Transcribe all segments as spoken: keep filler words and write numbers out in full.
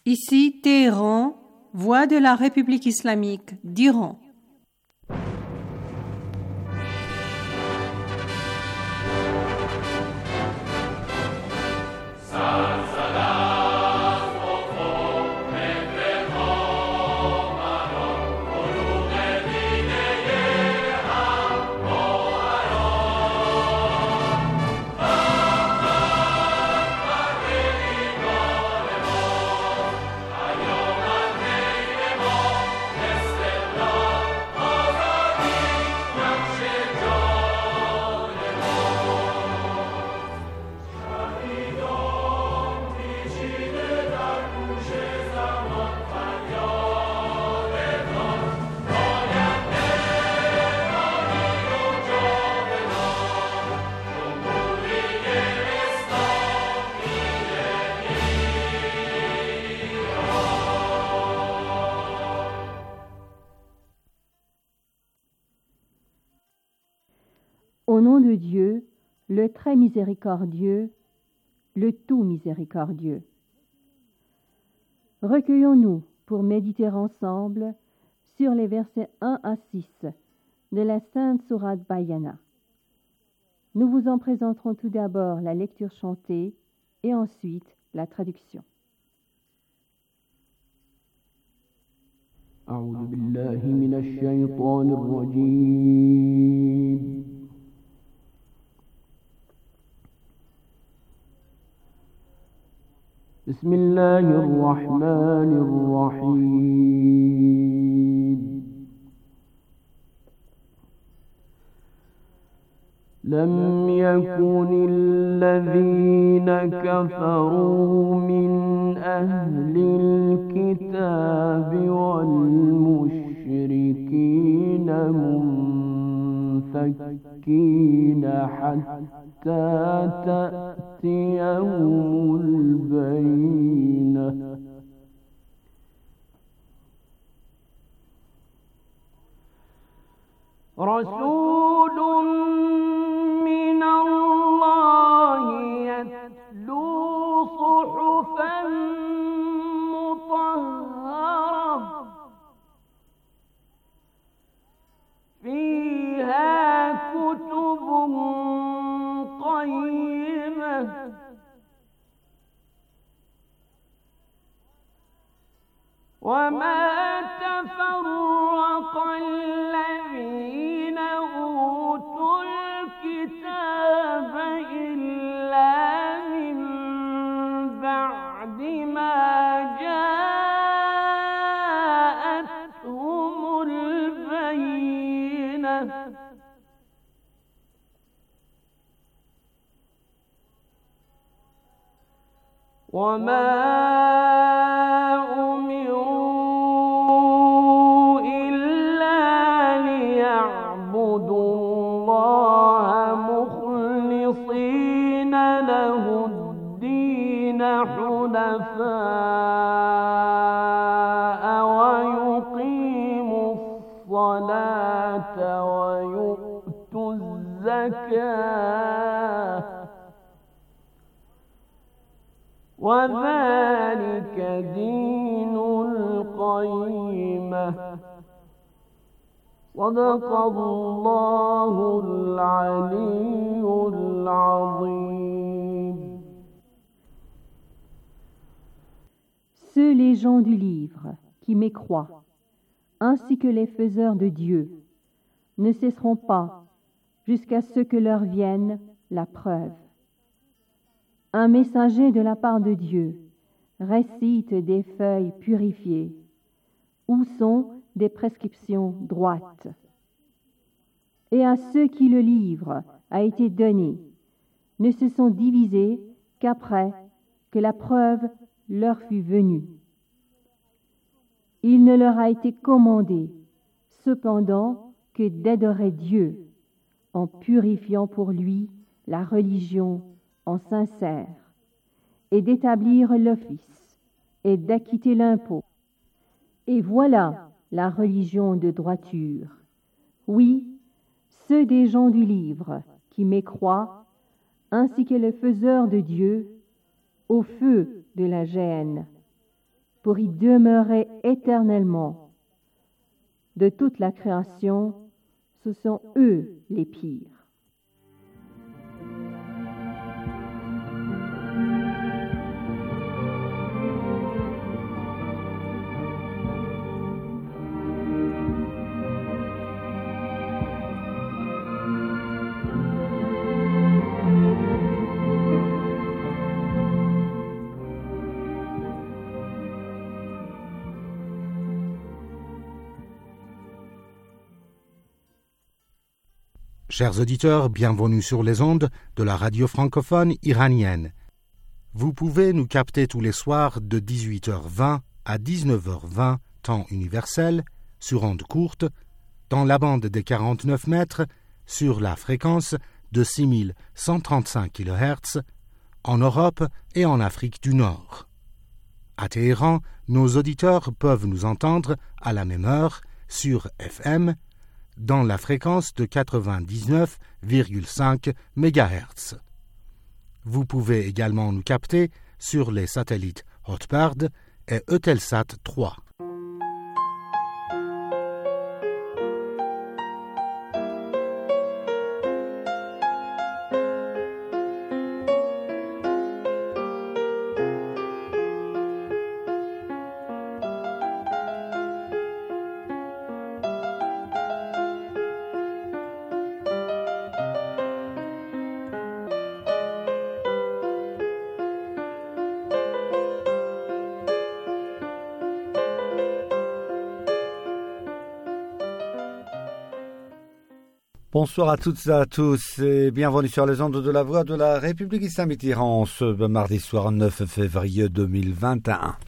Ici Téhéran, voix de la République islamique d'Iran. Au nom de Dieu, le très miséricordieux, le tout miséricordieux. Recueillons-nous pour méditer ensemble sur les versets un à six de la Sainte Sourate Bayana. Nous vous en présenterons tout d'abord la lecture chantée et ensuite la traduction. أعوذ بالله من الشيطان الرجيم بسم الله الرحمن الرحيم لم يكن الذين كفروا من أهل الكتاب والمشركين منفكين حتى تأتيهم البينة رسول من الله يتلو صحفا مطهرة فيها كتب قيمة وما تفرق الذين أوتوا الكتاب إلا من بعد ما جاءتهم البينة وما أمروا إلا ليعبدوا الله مخلصين له الدين حنفاء ويقيموا الصلاة ويؤتوا الزكاة وذلك دين القيمة صدق الله العلي العظيم. Ceux les gens du livre qui mécroient, ainsi que les faiseurs de Dieu, ne cesseront pas jusqu'à ce que leur vienne la preuve. Un messager de la part de Dieu récite des feuilles purifiées, où sont des prescriptions droites. Et à ceux qui le livre a été donné, ne se sont divisés qu'après que la preuve leur fut venue. Il ne leur a été commandé, cependant, que d'adorer Dieu, en purifiant pour lui la religion en sincère, et d'établir l'office, et d'acquitter l'impôt. Et voilà la religion de droiture. Oui, ceux des gens du livre qui mécroient, ainsi que les faiseurs de Dieu, au feu de la géhenne. pour y demeurer éternellement. De toute la création, ce sont eux les pires. Chers auditeurs, bienvenue sur les ondes de la radio francophone iranienne. Vous pouvez nous capter tous les soirs de dix-huit heures vingt à dix-neuf heures vingt, temps universel, sur ondes courtes, dans la bande des quarante-neuf mètres, sur la fréquence de six mille cent trente-cinq kilohertz, en Europe et en Afrique du Nord. À Téhéran, nos auditeurs peuvent nous entendre à la même heure sur F M, dans la fréquence de quatre-vingt-dix-neuf virgule cinq mégahertz. Vous pouvez également nous capter sur les satellites Hotbird et Eutelsat trois. Bonsoir à toutes et à tous et bienvenue sur les ondes de la Voix de la République islamique d'Iran ce mardi soir neuf février deux mille vingt et un.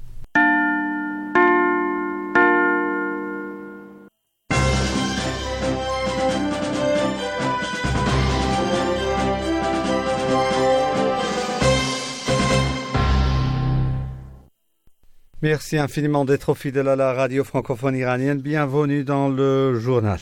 Merci infiniment d'être fidèle à la radio francophone iranienne. Bienvenue dans le journal.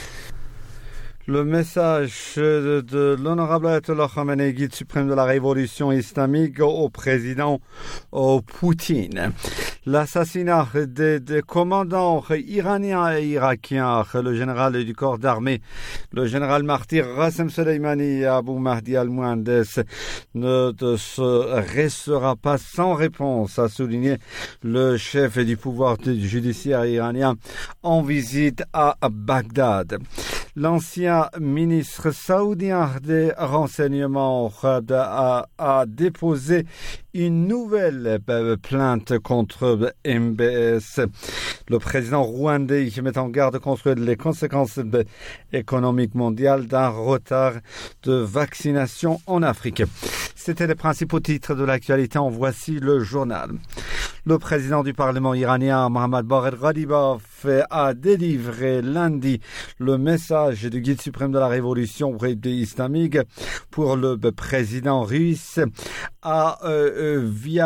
Le message de, de l'honorable Ayatollah Khamenei, guide suprême de la révolution islamique, au président au Poutine. L'assassinat des, des commandants iraniens et irakiens, le général du corps d'armée, le général martyr Qasem Soleimani et Abu Mahdi al-Muhandis, ne se restera pas sans réponse, a souligné le chef du pouvoir judiciaire iranien en visite à Bagdad. L'ancien ministre saoudien des renseignements a, a déposé une nouvelle plainte contre M B S. Le président rwandais met en garde contre les conséquences économiques mondiales d'un retard de vaccination en Afrique. C'était les principaux titres de l'actualité. En voici le journal. Le président du Parlement iranien, Mohammad Bagher Ghalibaf, a délivré lundi le message du guide suprême de la révolution islamique pour le président russe à euh,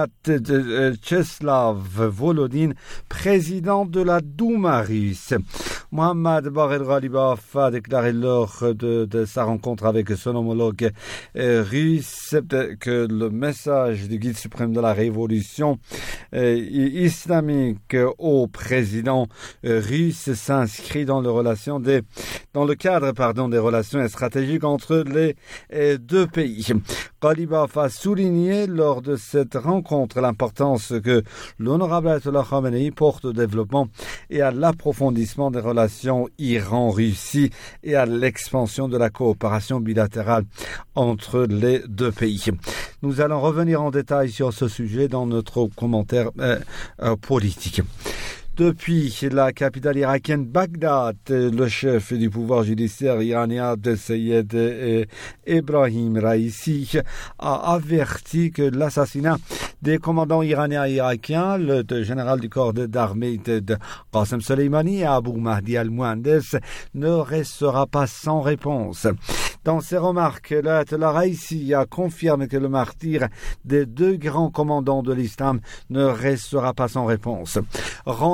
Vyacheslav Volodine, président de la Douma russe. Mohammad Bagher Ghalibaf a déclaré lors de, de sa rencontre avec son homologue euh, russe que le message du guide suprême de la révolution euh, islamique au président euh, russe s'inscrit dans, le relation des, dans le cadre pardon, des relations stratégiques entre les euh, deux pays. Ghalibaf a souligné lors de cette rencontre l'importance que l'honorable Ayatollah Khamenei porte au développement et à l'approfondissement des relations Iran-Russie et à l'expansion de la coopération bilatérale entre les deux pays. Nous allons revenir en détail sur ce sujet dans notre commentaire euh, euh, politique. Depuis la capitale irakienne Bagdad, le chef du pouvoir judiciaire iranien de Seyed Ebrahim Raisi a averti que l'assassinat des commandants iraniens et irakiens, le général du corps d'armée de, de Qasem Soleimani et Abu Mahdi al-Muhandis, ne restera pas sans réponse. Dans ses remarques, l'Ayatollah Raisi a confirmé que le martyr des deux grands commandants de l'islam ne restera pas sans réponse. Rendu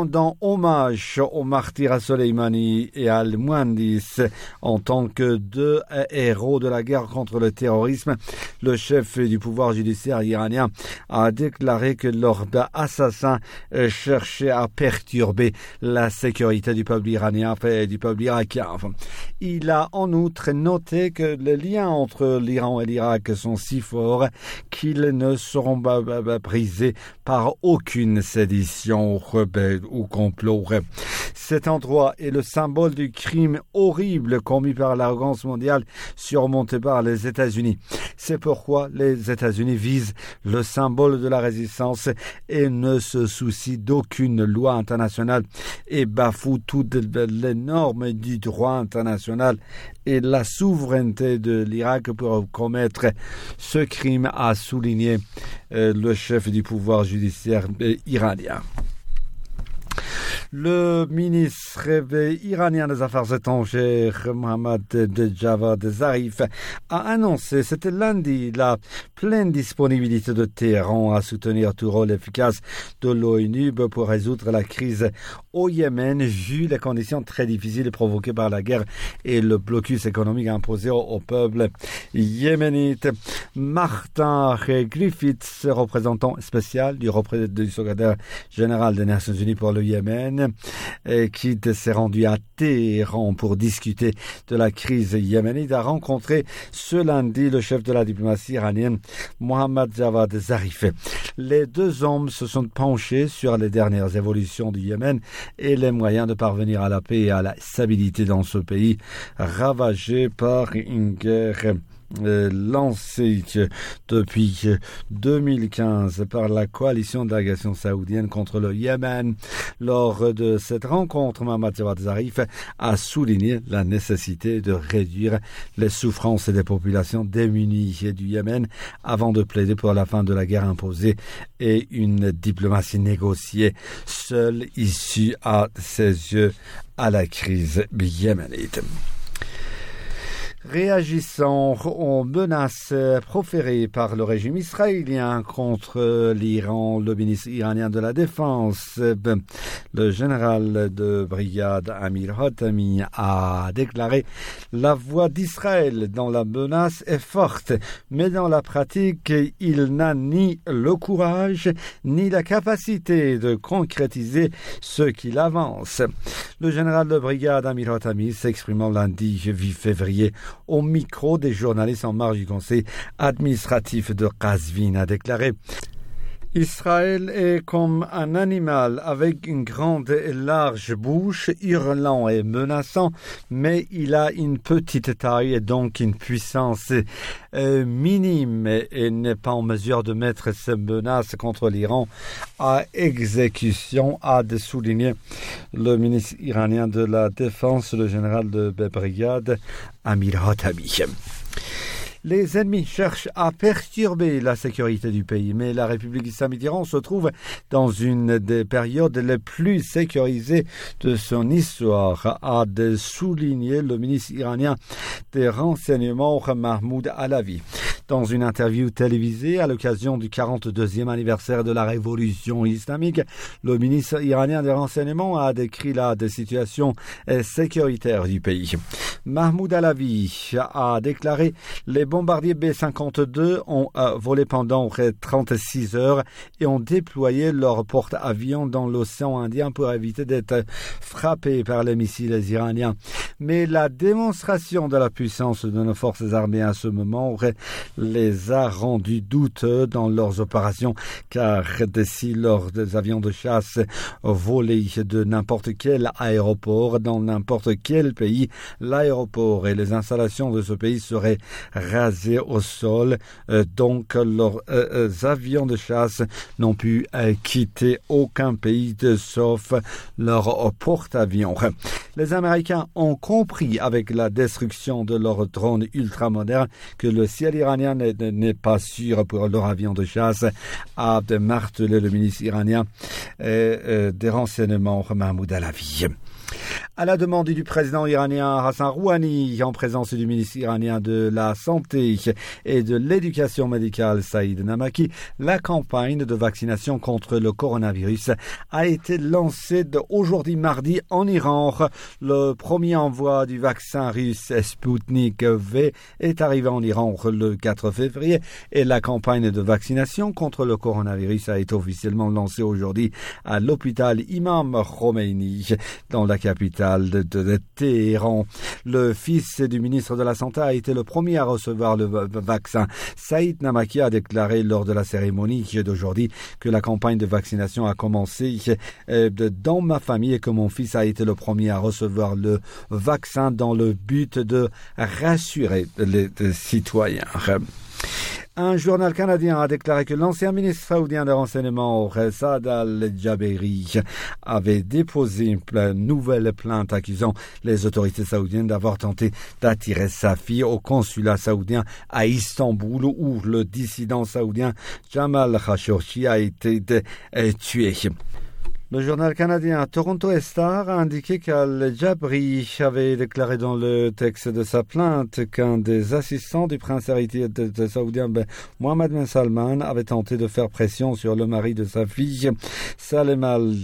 rendant hommage aux martyrs Soleimani et Al-Muhandis en tant que deux héros de la guerre contre le terrorisme, le chef du pouvoir judiciaire iranien a déclaré que leurs assassins cherchaient à perturber la sécurité du peuple iranien et du peuple irakien. Il a en outre noté que les liens entre l'Iran et l'Irak sont si forts qu'ils ne seront brisés par aucune sédition, rebelle ou complot. Cet endroit est le symbole du crime horrible commis par l'arrogance mondiale surmontée par les États-Unis. C'est pourquoi les États-Unis visent le symbole de la résistance et ne se soucient d'aucune loi internationale et bafouent toutes les normes du droit international et la souveraineté de l'Irak pour commettre ce crime, a souligné euh, le chef du pouvoir judiciaire euh, iranien. Le ministre iranien des Affaires étrangères, Mohammad Javad Zarif, a annoncé c'était lundi la pleine disponibilité de Téhéran à soutenir tout rôle efficace de l'ONU pour résoudre la crise au Yémen, vu les conditions très difficiles provoquées par la guerre et le blocus économique imposé au, au peuple yéménite. Martin Griffiths, représentant spécial du, du secrétaire général des Nations Unies pour le Yémen, qui s'est rendu à Téhéran pour discuter de la crise yéménite, a rencontré ce lundi le chef de la diplomatie iranienne, Mohammad Javad Zarif. Les deux hommes se sont penchés sur les dernières évolutions du Yémen et les moyens de parvenir à la paix et à la stabilité dans ce pays ravagé par une guerre Euh, lancé depuis deux mille quinze par la coalition d'agression saoudienne contre le Yémen. Lors de cette rencontre, Mohammad Javad Zarif a souligné la nécessité de réduire les souffrances des populations démunies du Yémen avant de plaider pour la fin de la guerre imposée et une diplomatie négociée, seule issue à ses yeux à la crise yéménite. Réagissant aux menaces proférées par le régime israélien contre l'Iran, le ministre iranien de la Défense, le général de brigade Amir Hatami, a déclaré « La voix d'Israël dans la menace est forte, mais dans la pratique, il n'a ni le courage ni la capacité de concrétiser ce qu'il avance. » Le général de brigade Amir Hatami, s'exprimant lundi huit février au micro des journalistes en marge du conseil administratif de Qazvin, a déclaré « Israël est comme un animal avec une grande et large bouche, hurlant et menaçant, mais il a une petite taille et donc une puissance euh, minime et n'est pas en mesure de mettre ses menaces contre l'Iran à exécution », a souligné le ministre iranien de la Défense, le général de brigade Amir Hatami. Les ennemis cherchent à perturber la sécurité du pays, mais la République islamique d'Iran se trouve dans une des périodes les plus sécurisées de son histoire, a souligné le ministre iranien des Renseignements Mahmoud Alavi. Dans une interview télévisée à l'occasion du quarante-deuxième anniversaire de la révolution islamique, le ministre iranien des Renseignements a décrit la situation sécuritaire du pays. Mahmoud Alavi a déclaré « Les bombardiers B cinquante-deux ont euh, volé pendant trente-six heures et ont déployé leur porte-avions dans l'océan Indien pour éviter d'être frappés par les missiles iraniens. Mais la démonstration de la puissance de nos forces armées à ce moment les a rendus douteux dans leurs opérations, car si leurs avions de chasse volaient de n'importe quel aéroport dans n'importe quel pays, l'aéroport et les installations de ce pays seraient rasés au sol, euh, donc leurs euh, avions de chasse n'ont pu euh, quitter aucun pays de, sauf leur porte-avions. Les Américains ont compris avec la destruction de leurs drones ultramodernes que le ciel iranien n'est, n'est pas sûr pour leurs avions de chasse, a martelé le ministre iranien euh, euh, des Renseignements Mahmoud Alavi. À la demande du président iranien Hassan Rouhani, en présence du ministre iranien de la Santé et de l'Éducation médicale Saïd Namaki, la campagne de vaccination contre le coronavirus a été lancée aujourd'hui mardi en Iran. Le premier envoi du vaccin russe Sputnik V est arrivé en Iran le quatre février et la campagne de vaccination contre le coronavirus a été officiellement lancée aujourd'hui à l'hôpital Imam Khomeini dans la capitale de, de, de Téhéran. Le fils du ministre de la Santé a été le premier à recevoir le vaccin. Saïd Namaki a déclaré lors de la cérémonie d'aujourd'hui que la campagne de vaccination a commencé euh, dans ma famille et que mon fils a été le premier à recevoir le vaccin dans le but de rassurer les, les citoyens. Un journal canadien a déclaré que l'ancien ministre saoudien de renseignement, Saad al-Jabeiri, avait déposé une nouvelle plainte accusant les autorités saoudiennes d'avoir tenté d'attirer sa fille au consulat saoudien à Istanbul, où le dissident saoudien Jamal Khashoggi a été tué. Le journal canadien Toronto Star a indiqué qu'Al-Jabri avait déclaré dans le texte de sa plainte qu'un des assistants du prince héritier de, de saoudien ben, Mohammed Ben Salman avait tenté de faire pression sur le mari de sa fille, Salem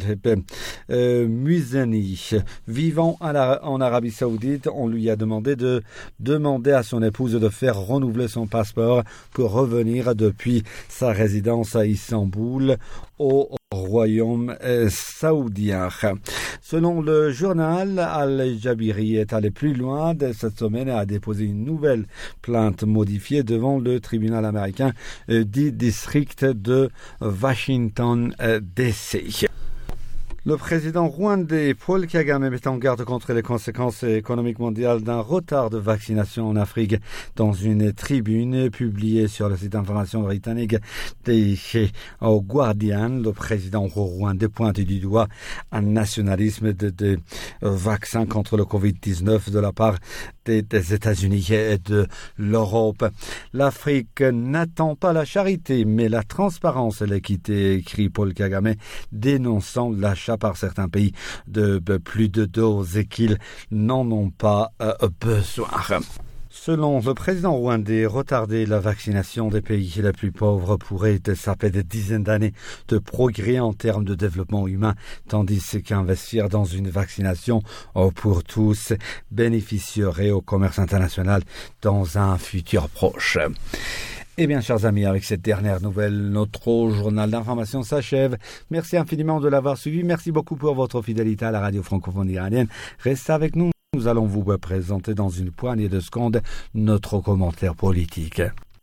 al-Muizani. Vivant à la, en Arabie Saoudite, on lui a demandé de demander à son épouse de faire renouveler son passeport pour revenir depuis sa résidence à Istanbul au royaume euh, saoudien. Selon le journal, Al-Jabiri est allé plus loin de cette semaine et a déposé une nouvelle plainte modifiée devant le tribunal américain euh, du district de Washington euh, D C. Le président rwandais Paul Kagame met en garde contre les conséquences économiques mondiales d'un retard de vaccination en Afrique dans une tribune publiée sur le site d'information britannique des Guardian. Le président rwandais pointe du doigt un nationalisme de, de vaccins contre le covid dix-neuf de la part des, des États-Unis et de l'Europe. L'Afrique n'attend pas la charité, mais la transparence et l'équité, écrit Paul Kagame, dénonçant l'achat par certains pays de plus de doses et qu'ils n'en ont pas euh, besoin. Selon le président rwandais, retarder la vaccination des pays les plus pauvres pourrait saper des dizaines d'années de progrès en termes de développement humain, tandis qu'investir dans une vaccination pour tous bénéficierait au commerce international dans un futur proche. Eh bien, chers amis, avec cette dernière nouvelle, notre journal d'information s'achève. Merci infiniment de l'avoir suivi. Merci beaucoup pour votre fidélité à la radio francophone iranienne. Restez avec nous. Nous allons vous présenter dans une poignée de secondes notre commentaire politique.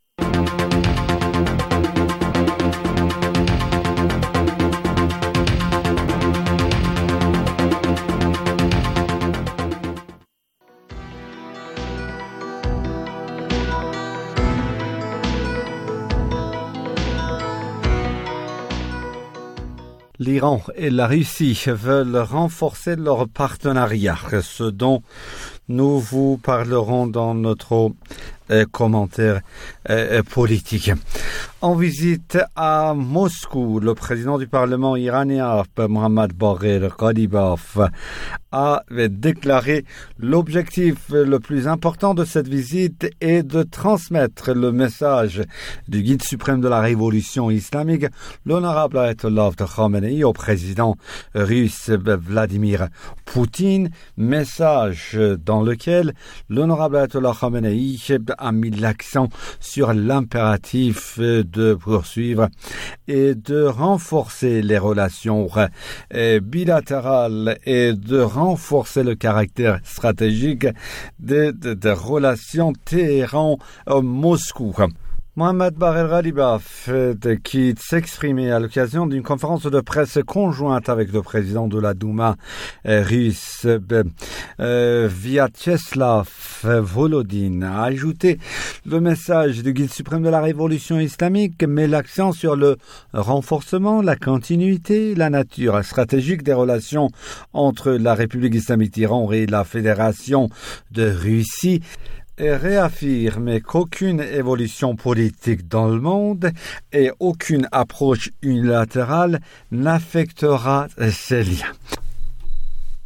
L'Iran et la Russie veulent renforcer leur partenariat, ce dont nous vous parlerons dans notre euh, commentaire euh, politique. En visite à Moscou, le président du Parlement iranien, Mohammad Bagher Ghalibaf, a déclaré l'objectif le plus important de cette visite est de transmettre le message du guide suprême de la révolution islamique, l'honorable Ayatollah Khamenei, au président russe Vladimir Poutine, message dans lequel l'honorable Ayatollah Khamenei a mis l'accent sur l'impératif de poursuivre et de renforcer les relations bilatérales et de renforcer le caractère stratégique des de, de relations Téhéran-Moscou. Mohammad Bagher Ghalibaf, qui s'exprimait à l'occasion d'une conférence de presse conjointe avec le président de la Douma russe, euh, Vyacheslav Volodine, a ajouté le message du guide suprême de la révolution islamique met l'accent sur le renforcement, la continuité, la nature stratégique des relations entre la République islamique d'Iran et la Fédération de Russie, et réaffirme qu'aucune évolution politique dans le monde et aucune approche unilatérale n'affectera ces liens.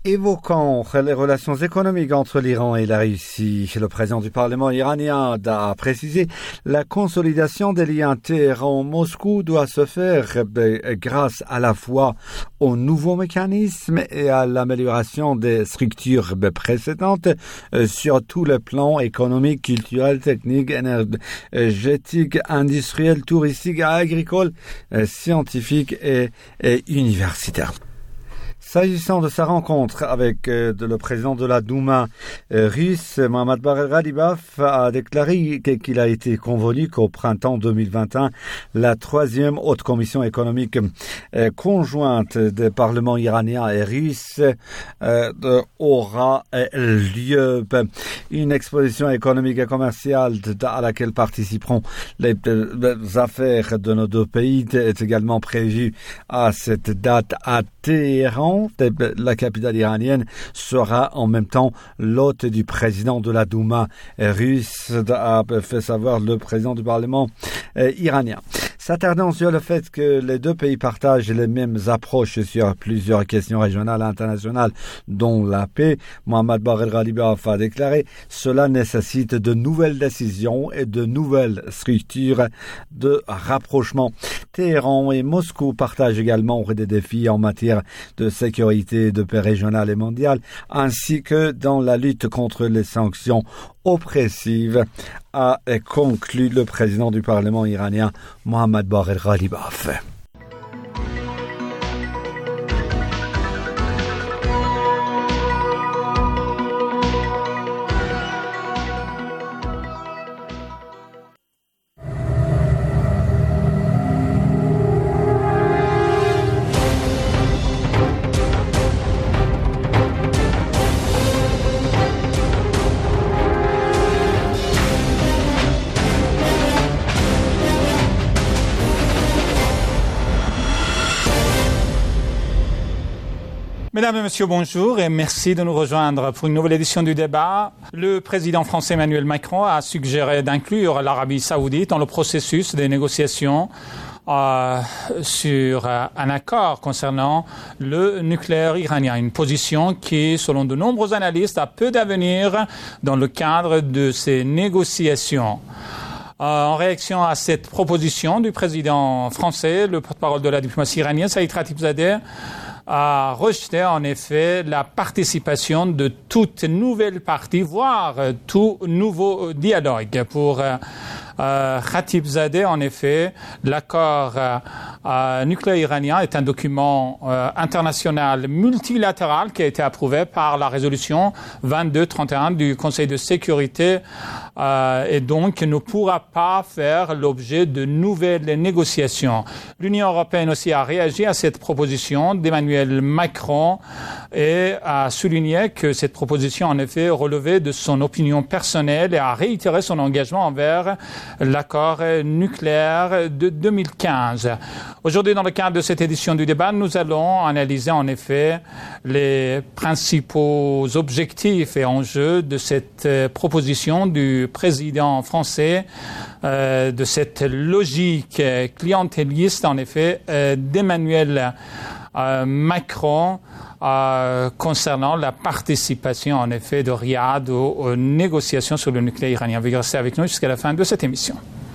Évoquant les relations économiques entre l'Iran et la Russie, le président du Parlement iranien a précisé la consolidation des liens Téhéran-Moscou doit se faire grâce à la fois aux nouveaux mécanismes et à l'amélioration des structures précédentes sur tous les plans économiques, culturels, techniques, énergétiques, industriels, touristiques, agricoles, scientifiques et, et universitaires. S'agissant de sa rencontre avec euh, de, le président de la Douma euh, russe, Mohammad Bagher Ghalibaf a déclaré qu'il a été convenu qu'au printemps deux mille vingt et un, la troisième haute commission économique euh, conjointe des parlements iranien et russe euh, de, aura euh, lieu. Une exposition économique et commerciale de, à laquelle participeront les, les affaires de nos deux pays est également prévue à cette date à Téhéran. La capitale iranienne sera en même temps l'hôte du président de la Douma russe, a fait savoir le président du Parlement euh, iranien. S'attardant sur le fait que les deux pays partagent les mêmes approches sur plusieurs questions régionales et internationales, dont la paix, Mohammad Bagher Ghalibaf a déclaré « Cela nécessite de nouvelles décisions et de nouvelles structures de rapprochement ». Téhéran et Moscou partagent également des défis en matière de sécurité, de paix régionale et mondiale, ainsi que dans la lutte contre les sanctions oppressives, a conclu le président du Parlement iranien, Mohammad Bagher Ghalibaf. Mesdames et messieurs, bonjour et merci de nous rejoindre pour une nouvelle édition du débat. Le président français Emmanuel Macron a suggéré d'inclure l'Arabie saoudite dans le processus des négociations euh, sur euh, un accord concernant le nucléaire iranien. Une position qui, selon de nombreux analystes, a peu d'avenir dans le cadre de ces négociations. Euh, en réaction à cette proposition du président français, le porte-parole de la diplomatie iranienne, Saïd Khatibzadeh, a rejeté en effet la participation de toute nouvelle partie, voire tout nouveau dialogue. Pour euh, euh, Khatibzadeh, en effet, l'accord euh, euh, nucléaire iranien est un document euh, international multilatéral qui a été approuvé par la résolution vingt-deux trente et un du Conseil de sécurité euh, et donc ne pourra pas faire l'objet de nouvelles négociations. L'Union européenne aussi a réagi à cette proposition d'Emmanuel Macron et a souligné que cette proposition en effet relevait de son opinion personnelle et a réitéré son engagement envers l'accord nucléaire de deux mille quinze. Aujourd'hui, dans le cadre de cette édition du débat, nous allons analyser en effet les principaux objectifs et enjeux de cette proposition du président français, euh, de cette logique clientéliste en effet euh, d'Emmanuel Euh, Macron euh, concernant la participation en effet de Riyad aux, aux négociations sur le nucléaire iranien. Veuillez rester avec nous jusqu'à la fin de cette émission.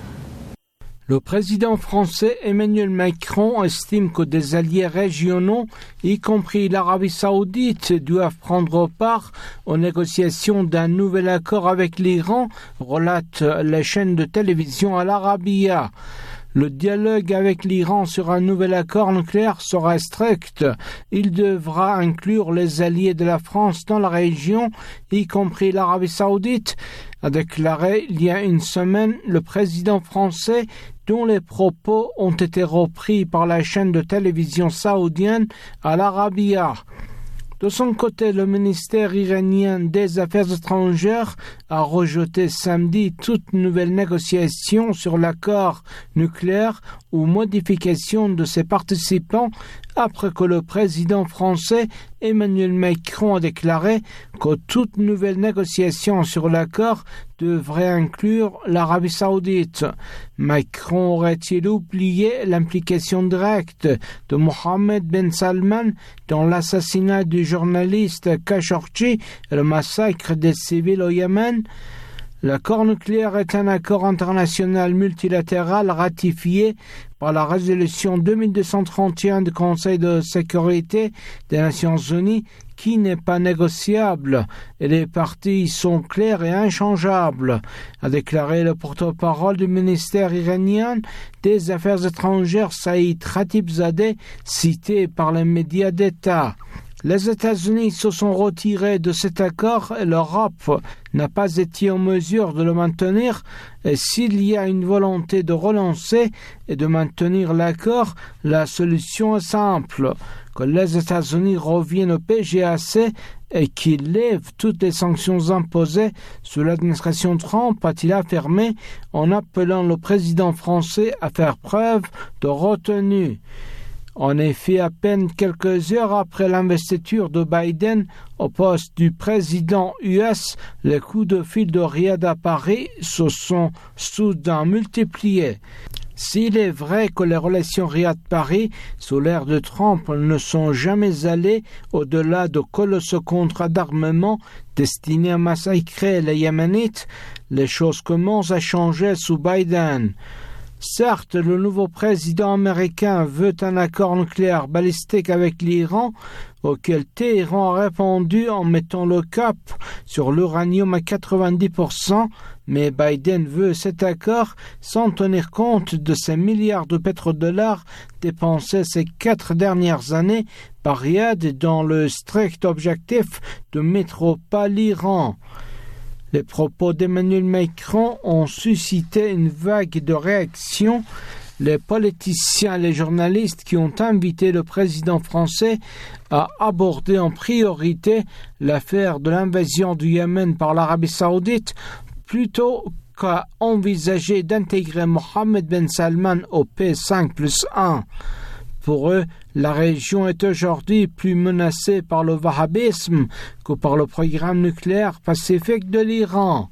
Le président français Emmanuel Macron estime que des alliés régionaux, y compris l'Arabie saoudite, doivent prendre part aux négociations d'un nouvel accord avec l'Iran, relate la chaîne de télévision Al Arabiya. Le dialogue avec l'Iran sur un nouvel accord nucléaire sera strict. Il devra inclure les alliés de la France dans la région, y compris l'Arabie saoudite, a déclaré il y a une semaine le président français, dont les propos ont été repris par la chaîne de télévision saoudienne Al Arabiya. De son côté, le ministère iranien des Affaires étrangères a rejeté samedi toute nouvelle négociation sur l'accord nucléaire ou modification de ses participants après que le président français Emmanuel Macron a déclaré que toute nouvelle négociation sur l'accord devrait inclure l'Arabie saoudite. Macron aurait-il oublié l'implication directe de Mohammed Ben Salman dans l'assassinat du journaliste Khashoggi et le massacre des civils au Yémen? L'accord nucléaire est un accord international multilatéral ratifié par la résolution deux mille deux cent trente et un du Conseil de sécurité des Nations Unies qui n'est pas négociable et les parties sont claires et inchangeables, a déclaré le porte-parole du ministère iranien des Affaires étrangères Saïd Khatibzadeh, cité par les médias d'État. Les États-Unis se sont retirés de cet accord et l'Europe n'a pas été en mesure de le maintenir. Et s'il y a une volonté de relancer et de maintenir l'accord, la solution est simple, que les États-Unis reviennent au P G A C et qu'ils lèvent toutes les sanctions imposées sous l'administration Trump, a-t-il affirmé, en appelant le président français à faire preuve de retenue. En effet, à peine quelques heures après l'investiture de Biden au poste du président U S, les coups de fil de Riyad à Paris se sont soudain multipliés. S'il est vrai que les relations Riyad-Paris sous l'ère de Trump ne sont jamais allées au-delà de colossaux contrats d'armement destinés à massacrer les Yéménites, les choses commencent à changer sous Biden. Certes, le nouveau président américain veut un accord nucléaire balistique avec l'Iran, auquel Téhéran a répondu en mettant le cap sur l'uranium à quatre-vingt-dix pour cent, mais Biden veut cet accord sans tenir compte de ces milliards de pétrodollars dépensés ces quatre dernières années par Riyad dans le strict objectif de mettre au pas l'Iran. Les propos d'Emmanuel Macron ont suscité une vague de réactions. Les politiciens et les journalistes qui ont invité le président français à aborder en priorité l'affaire de l'invasion du Yémen par l'Arabie saoudite plutôt qu'à envisager d'intégrer Mohammed Ben Salman au P cinq plus un. Pour eux, la région est aujourd'hui plus menacée par le wahhabisme que par le programme nucléaire pacifique de l'Iran.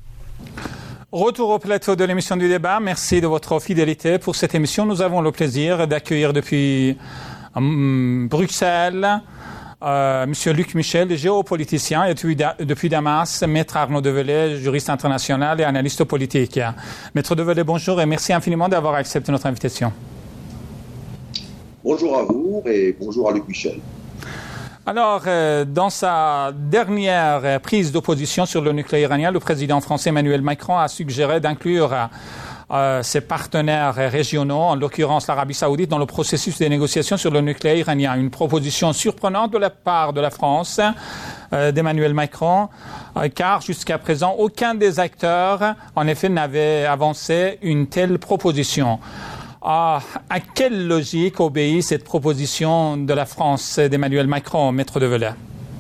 Retour au plateau de l'émission du débat. Merci de votre fidélité pour cette émission. Nous avons le plaisir d'accueillir depuis euh, Bruxelles euh, M. Luc Michel, géopoliticien, et depuis Damas, Maître Arnaud Develay, juriste international et analyste politique. Maître Develay, bonjour et merci infiniment d'avoir accepté notre invitation. Bonjour à vous et bonjour à Luc Michel. Alors, euh, dans sa dernière prise d'opposition sur le nucléaire iranien, le président français Emmanuel Macron a suggéré d'inclure euh, ses partenaires régionaux, en l'occurrence l'Arabie saoudite, dans le processus des négociations sur le nucléaire iranien. Une proposition surprenante de la part de la France, euh, d'Emmanuel Macron, euh, car jusqu'à présent, aucun des acteurs, en effet, n'avait avancé une telle proposition. Ah, à quelle logique obéit cette proposition de la France d'Emmanuel Macron, Maître Develay?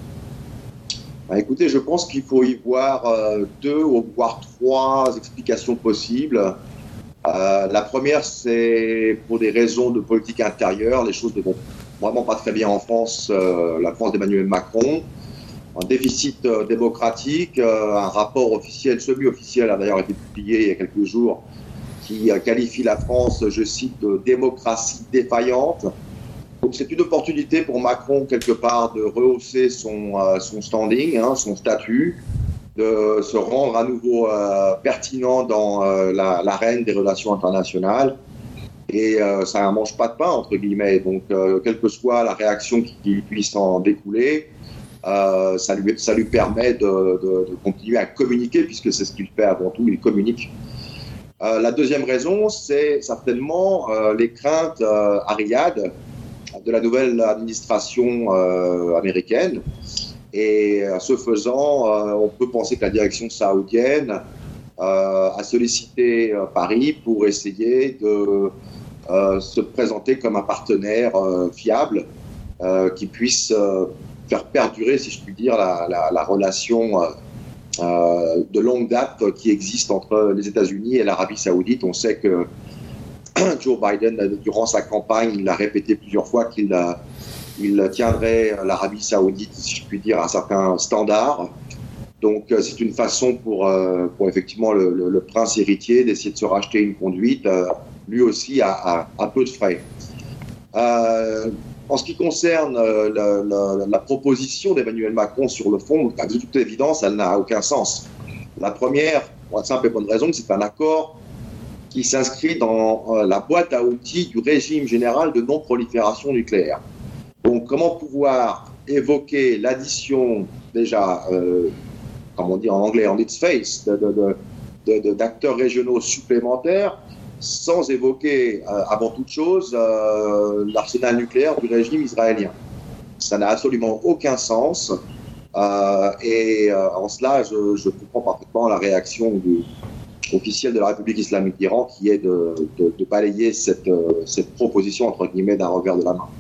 Bah, écoutez, je pense qu'il faut y voir euh, deux ou voire trois explications possibles. Euh, la première, c'est pour des raisons de politique intérieure. Les choses ne vont vraiment pas très bien en France, euh, la France d'Emmanuel Macron. Un déficit euh, démocratique, euh, un rapport officiel, semi-officiel a d'ailleurs été publié il y a quelques jours, qui qualifie la France, je cite, de démocratie défaillante. Donc c'est une opportunité pour Macron, quelque part, de rehausser son, euh, son standing, hein, son statut, de se rendre à nouveau euh, pertinent dans euh, la, l'arène des relations internationales. Et euh, ça ne mange pas de pain, entre guillemets. Donc, euh, quelle que soit la réaction qui, qui puisse en découler, euh, ça, lui, ça lui permet de, de, de continuer à communiquer, puisque c'est ce qu'il fait avant tout, il communique. Euh, la deuxième raison, c'est certainement euh, les craintes euh, à Riyad de la nouvelle administration euh, américaine. Et euh, ce faisant, euh, on peut penser que la direction saoudienne euh, a sollicité euh, Paris pour essayer de euh, se présenter comme un partenaire euh, fiable euh, qui puisse euh, faire perdurer, si je puis dire, la, la, la relation euh, Euh, de longue date qui existe entre les États-Unis et l'Arabie saoudite. On sait que Joe Biden, durant sa campagne, il a répété plusieurs fois qu'il il tiendrait l'Arabie Saoudite, si je puis dire, à certains standards. Donc, c'est une façon pour, pour effectivement le, le, le prince héritier d'essayer de se racheter une conduite, lui aussi à, à, à peu de frais. Euh, en ce qui concerne la, la, la proposition d'Emmanuel Macron sur le fond, de toute évidence, elle n'a aucun sens. La première, pour la simple et bonne raison que c'est un accord qui s'inscrit dans la boîte à outils du régime général de non-prolifération nucléaire. Donc, comment pouvoir évoquer l'addition, déjà, euh, comme on dit en anglais, en its face, de, de, de, de, de, d'acteurs régionaux supplémentaires, sans évoquer, euh, avant toute chose, euh, l'arsenal nucléaire du régime israélien. Ça n'a absolument aucun sens. Euh, et euh, en cela, je, je comprends parfaitement la réaction du officiel de la République islamique d'Iran, qui est de, de, de balayer cette, euh, cette proposition, entre guillemets, d'un revers de la main.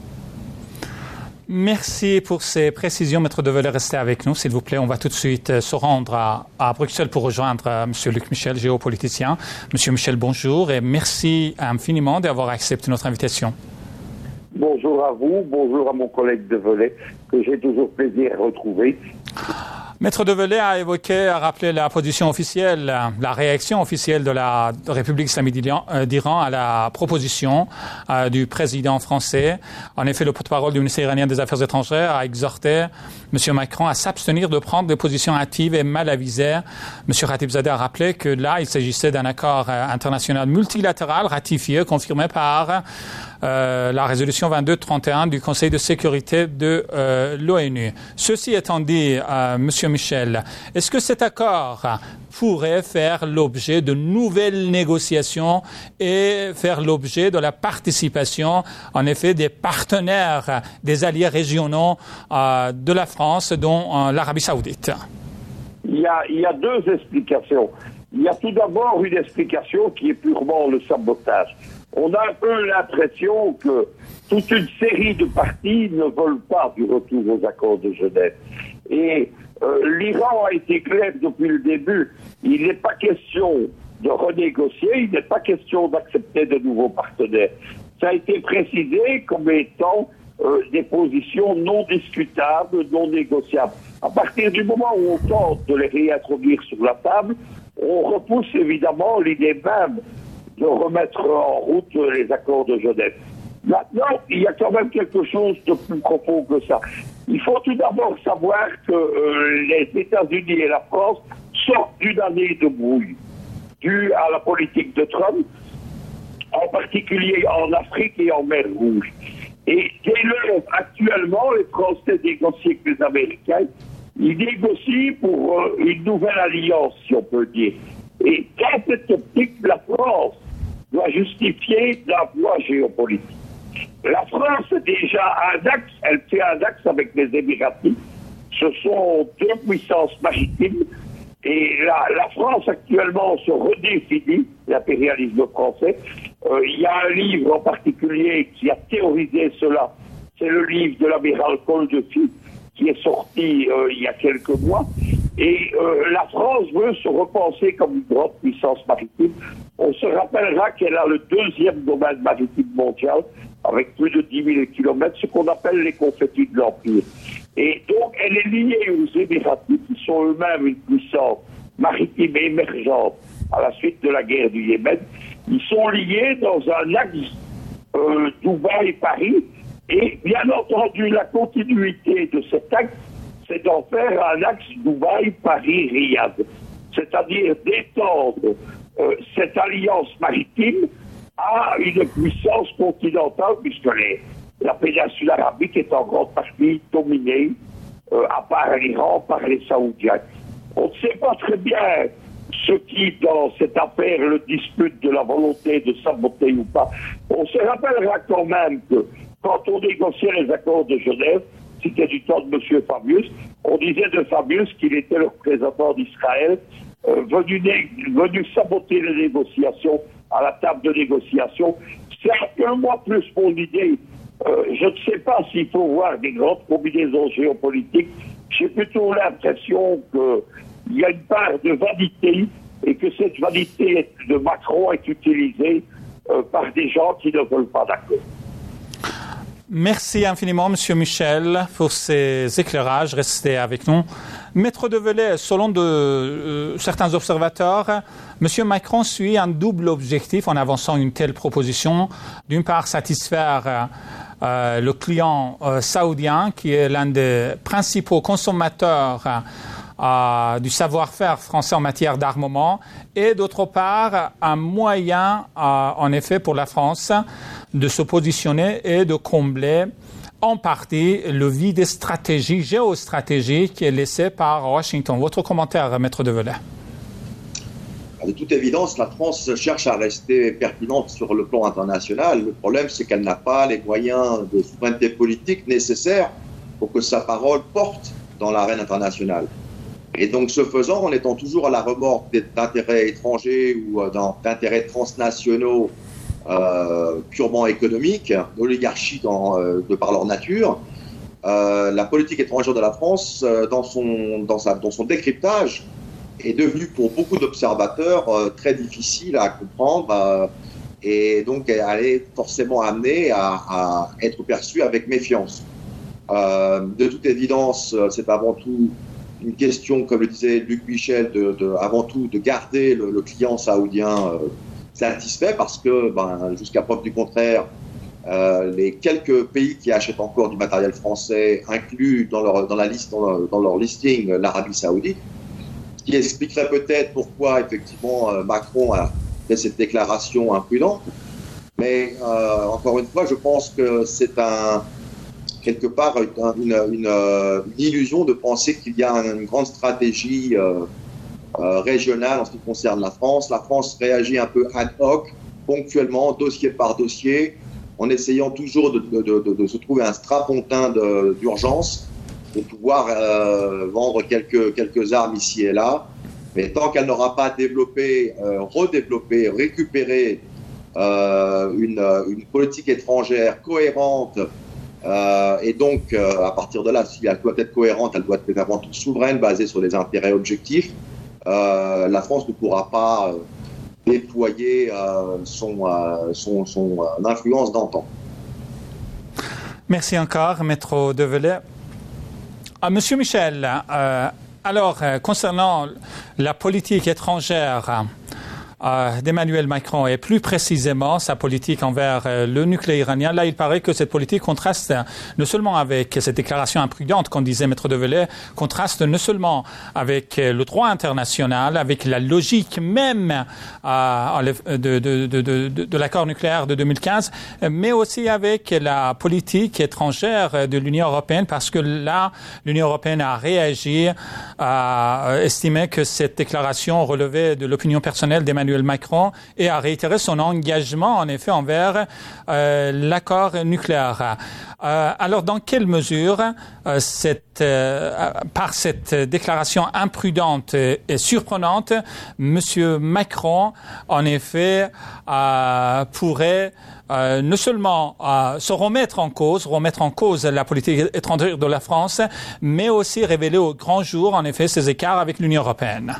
Merci pour ces précisions, Maître Develay. Restez avec nous, s'il vous plaît. On va tout de suite se rendre à, à Bruxelles pour rejoindre euh, M. Luc Michel, géopoliticien. Monsieur Michel, bonjour et merci infiniment d'avoir accepté notre invitation. Bonjour à vous, bonjour à mon collègue Develay, que j'ai toujours plaisir à retrouver. Maître Develay a évoqué, a rappelé la position officielle, la réaction officielle de la République islamique d'Iran à la proposition euh, du président français. En effet, le porte-parole du ministère iranien des Affaires étrangères a exhorté M. Macron à s'abstenir de prendre des positions hâtives et mal avisées. M. Khatibzadeh a rappelé que là, il s'agissait d'un accord international multilatéral ratifié, confirmé par Euh, la résolution vingt-deux trente et un du Conseil de sécurité de euh, l'ONU. Ceci étant dit, euh, Monsieur Michel, est-ce que cet accord pourrait faire l'objet de nouvelles négociations et faire l'objet de la participation, en effet, des partenaires, des alliés régionaux euh, de la France, dont euh, l'Arabie Saoudite? Il y a, il y a deux explications. Il y a tout d'abord une explication qui est purement le sabotage. On a un peu l'impression que toute une série de partis ne veulent pas du retour aux accords de Genève. Et euh, l'Iran a été clair depuis le début. Il n'est pas question de renégocier, il n'est pas question d'accepter de nouveaux partenaires. Ça a été précisé comme étant euh, des positions non discutables, non négociables. À partir du moment où on tente de les réintroduire sur la table, on repousse évidemment l'idée même de remettre en route les accords de Genève. Maintenant, il y a quand même quelque chose de plus profond que ça. Il faut tout d'abord savoir que euh, les États-Unis et la France sortent d'une année de brouille, due à la politique de Trump, en particulier en Afrique et en mer Rouge. Et dès lors, actuellement, les Français négocient avec les Américains. Ils négocient pour euh, une nouvelle alliance, si on peut dire. Et dans cette optique, la France doit justifier la voie géopolitique. La France a déjà un axe, elle fait un axe avec les Émiratis. Ce sont deux puissances maritimes. Et la, la France actuellement se redéfinit, l'impérialisme français. Euh, il y a un livre en particulier qui a théorisé cela. C'est le livre de l'amiral Coldefi, qui est sorti euh, il y a quelques mois. Et euh, la France veut se repenser comme une grande puissance maritime. On se rappellera qu'elle a le deuxième domaine maritime mondial, avec plus de dix mille kilomètres, ce qu'on appelle les confettis de l'Empire. Et donc, elle est liée aux Émiratis, qui sont eux-mêmes une puissance maritime émergente à la suite de la guerre du Yémen. Ils sont liés dans un axe euh, Dubaï-Paris. Et bien entendu, la continuité de cet axe, c'est d'en faire un axe Dubaï-Paris-Riyad. C'est-à-dire d'étendre euh, cette alliance maritime à une puissance continentale, puisque les, la péninsule arabique est en grande partie dominée, euh, à part l'Iran, par les Saoudiens. On ne sait pas très bien ce qui, dans cette affaire, le dispute de la volonté de saboter ou pas. On se rappellera quand même que quand on négociait les accords de Genève, c'était du temps de M. Fabius, on disait de Fabius qu'il était le représentant d'Israël, euh, venu, venu saboter les négociations à la table de négociation. C'est un peu moins plus mon idée. Euh, je ne sais pas s'il faut voir des grandes combinaisons géopolitiques. J'ai plutôt l'impression qu'il y a une part de vanité et que cette vanité de Macron est utilisée euh, par des gens qui ne veulent pas d'accord. Merci infiniment, Monsieur Michel, pour ces éclairages. Restez avec nous. Maître Develay, selon de, euh, certains observateurs, Monsieur Macron suit un double objectif en avançant une telle proposition. D'une part, satisfaire euh, le client euh, saoudien, qui est l'un des principaux consommateurs euh, du savoir-faire français en matière d'armement, et d'autre part, un moyen, euh, en effet, pour la France de se positionner et de combler en partie le vide stratégique, géostratégique qui est laissé par Washington. Votre commentaire, Maître Develay? De toute évidence, la France cherche à rester pertinente sur le plan international. Le problème, c'est qu'elle n'a pas les moyens de souveraineté politique nécessaires pour que sa parole porte dans l'arène internationale. Et donc, ce faisant, en étant toujours à la remorque d'intérêts étrangers ou d'intérêts transnationaux Euh, purement économique, d'oligarchie dans, euh, de par leur nature, euh, la politique étrangère de la France, euh, dans, son, dans, sa, dans son décryptage, est devenue pour beaucoup d'observateurs euh, très difficile à comprendre euh, et donc elle est forcément amenée à, à être perçue avec méfiance. Euh, de toute évidence, c'est avant tout une question, comme le disait Luc Michel, de, de, avant tout de garder le, le client saoudien euh, satisfait, parce que ben, jusqu'à preuve du contraire, euh, les quelques pays qui achètent encore du matériel français incluent dans leur, dans la liste, dans leur, dans leur listing l'Arabie Saoudite, ce qui expliquerait peut-être pourquoi effectivement Macron a fait cette déclaration imprudente. Mais euh, encore une fois, je pense que c'est un quelque part une, une, une, une illusion de penser qu'il y a une grande stratégie euh, Euh, régionale en ce qui concerne la France. La France réagit un peu ad hoc, ponctuellement, dossier par dossier, en essayant toujours de, de, de, de se trouver un strapontin de, d'urgence pour pouvoir euh, vendre quelques, quelques armes ici et là. Mais tant qu'elle n'aura pas développé, euh, redéveloppé, récupéré euh, une, une politique étrangère cohérente, euh, et donc euh, à partir de là, si elle doit être cohérente, elle doit être avant tout souveraine, basée sur des intérêts objectifs. Euh, la France ne pourra pas euh, déployer euh, son, euh, son, son euh, influence d'antan. Merci encore, Maître Develay. Ah, Monsieur Michel, euh, alors, euh, concernant la politique étrangère euh, d'Emmanuel Macron et plus précisément sa politique envers euh, le nucléaire iranien, là, il paraît que cette politique contraste euh, non seulement avec cette déclaration imprudente, comme disait Maître Develay, contraste non seulement avec euh, le droit international, avec la logique même euh, de, de, de, de, de l'accord nucléaire de deux mille quinze, mais aussi avec la politique étrangère de l'Union européenne, parce que là, l'Union européenne a réagi, a estimé que cette déclaration relevait de l'opinion personnelle d'Emmanuel Macron et a réitéré son engagement, en effet, envers euh, l'accord nucléaire. Euh, alors, dans quelle mesure, euh, cette, euh, par cette déclaration imprudente et, et surprenante, Monsieur Macron, en effet, euh, pourrait euh, non seulement euh, se remettre en cause, remettre en cause la politique étrangère de la France, mais aussi révéler au grand jour, en effet, ses écarts avec l'Union européenne?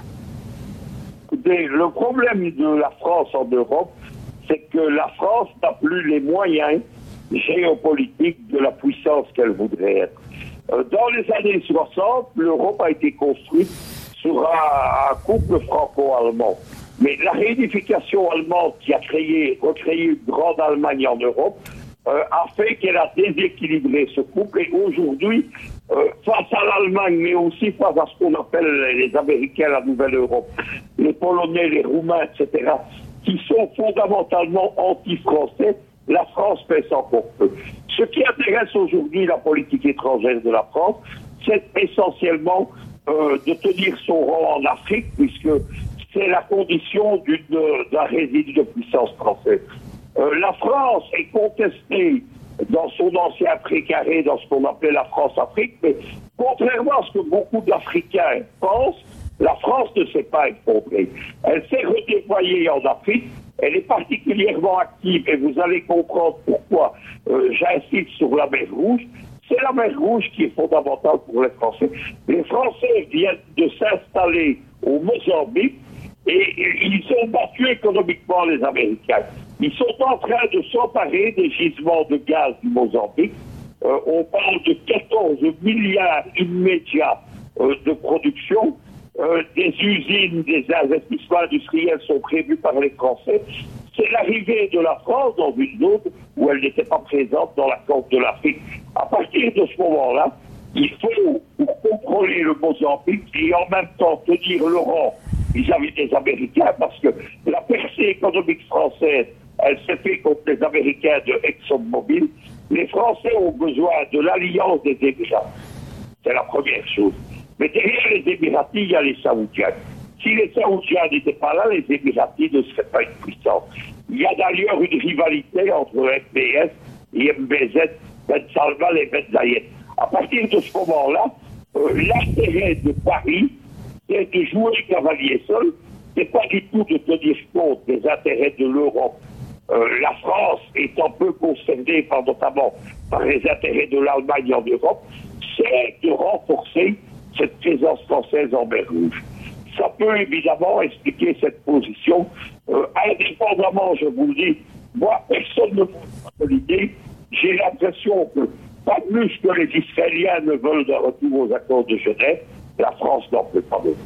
Écoutez, le problème de la France en Europe, c'est que la France n'a plus les moyens géopolitiques de la puissance qu'elle voudrait être. Euh, dans les années soixante, l'Europe a été construite sur un, un couple franco-allemand. Mais la réunification allemande qui a créé, recréé une grande Allemagne en Europe, euh, a fait qu'elle a déséquilibré ce couple. Et aujourd'hui, euh, face à l'Allemagne, mais aussi face à ce qu'on appelle les Américains, la Nouvelle-Europe, les Polonais, les Roumains, et cetera, qui sont fondamentalement anti-français, la France pèse encore peu. Ce qui intéresse aujourd'hui la politique étrangère de la France, c'est essentiellement euh, de tenir son rang en Afrique, puisque c'est la condition d'une, d'un résidu de puissance française. Euh, la France est contestée dans son ancien précaré, dans ce qu'on appelait la France-Afrique, mais contrairement à ce que beaucoup d'Africains pensent, la France ne s'est pas effondrée. Elle s'est redéployée en Afrique, elle est particulièrement active, et vous allez comprendre pourquoi euh, j'insiste sur la mer Rouge. C'est la mer Rouge qui est fondamentale pour les Français. Les Français viennent de s'installer au Mozambique, et ils ont battu économiquement les Américains. Ils sont en train de s'emparer des gisements de gaz du Mozambique. Euh, on parle de quatorze milliards immédiats euh, de production. Euh, des usines, des investissements industriels sont prévus par les Français. C'est l'arrivée de la France dans une zone où elle n'était pas présente dans la Corne de l'Afrique. À partir de ce moment-là, il faut, pour contrôler le Mozambique et en même temps tenir le rang vis-à-vis des Américains, parce que la percée économique française, elle s'est faite contre les Américains de ExxonMobil. Les Français ont besoin de l'alliance des Émirats. C'est la première chose. Mais derrière les Émiratis, il y a les Saoudiens. Si les Saoudiens n'étaient pas là, les Émiratis ne seraient pas une puissance. Il y a d'ailleurs une rivalité entre M B S et M B Z, Ben Salman et Ben Zayed. À partir de ce moment-là, euh, l'intérêt de Paris, c'est de jouer cavalier seul. C'est pas du tout de tenir compte des intérêts de l'Europe. Euh, la France étant peu concernée, par, notamment par les intérêts de l'Allemagne en Europe, c'est de renforcer cette présence française en mer Rouge. Ça peut évidemment expliquer cette position. Euh, indépendamment, je vous le dis, moi, personne ne peut l'idée. J'ai l'impression que, pas plus que les Israéliens ne veulent de retour aux accords de Genève, la France n'en peut pas donner.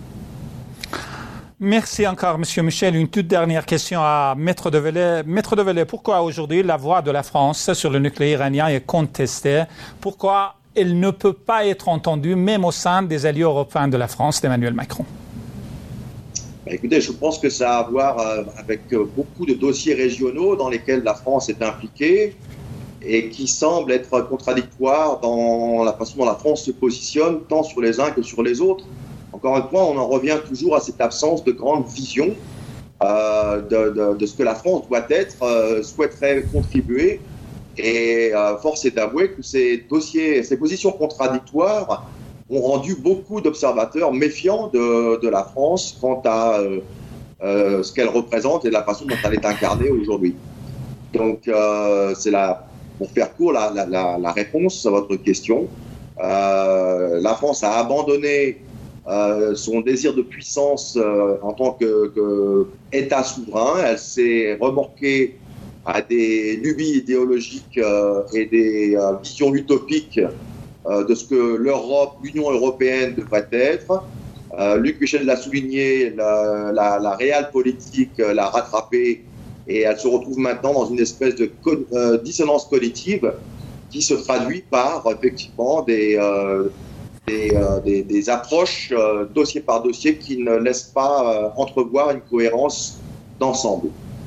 Merci encore, Monsieur Michel. Une toute dernière question à Maître de Velay. Maître de Velay, pourquoi aujourd'hui la voix de la France sur le nucléaire iranien est contestée? Pourquoi elle ne peut pas être entendue, même au sein des alliés européens de la France, d'Emmanuel Macron? Écoutez, je pense que ça a à voir avec beaucoup de dossiers régionaux dans lesquels la France est impliquée et qui semblent être contradictoires dans la façon dont la France se positionne, tant sur les uns que sur les autres. Encore une fois, on en revient toujours à cette absence de grande vision euh, de, de, de ce que la France doit être, euh, souhaiterait contribuer. Et euh, force est d'avouer que ces dossiers, ces positions contradictoires ont rendu beaucoup d'observateurs méfiants de, de la France quant à euh, euh, ce qu'elle représente et la façon dont elle est incarnée aujourd'hui. Donc, euh, c'est la, pour faire court la, la, la, la réponse à votre question. Euh, la France a abandonné euh, son désir de puissance euh, en tant qu'État souverain. Elle s'est remorquée à des lubies idéologiques euh, et des euh, visions utopiques euh, de ce que l'Europe, l'Union européenne devrait être. Euh, Luc Michel l'a souligné, la, la, la réelle politique euh, l'a rattrapée et elle se retrouve maintenant dans une espèce de co- euh, dissonance cognitive qui se traduit par effectivement des, euh, des, euh, des, des approches euh, dossier par dossier qui ne laissent pas euh, entrevoir une cohérence d'ensemble.